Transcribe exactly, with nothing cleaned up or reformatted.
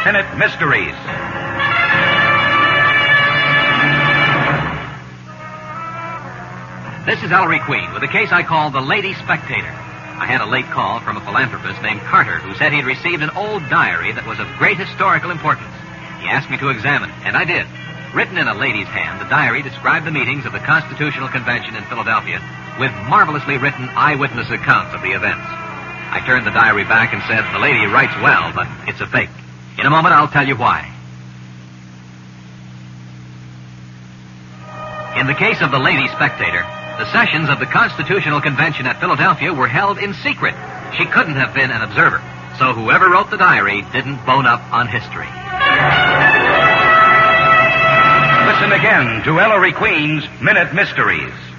Minute Mysteries. This is Ellery Queen with a case I call The Lady Spectator. I had a late call from a philanthropist named Carter who said he'd received an old diary that was of great historical importance. He asked me to examine it, and I did. Written in a lady's hand, the diary described the meetings of the Constitutional Convention in Philadelphia with marvelously written eyewitness accounts of the events. I turned the diary back and said, the lady writes well, but it's a fake. In a moment, I'll tell you why. In the case of The Lady Spectator, the sessions of the Constitutional Convention at Philadelphia were held in secret. She couldn't have been an observer, so whoever wrote the diary didn't bone up on history. Listen again to Ellery Queen's Minute Mysteries.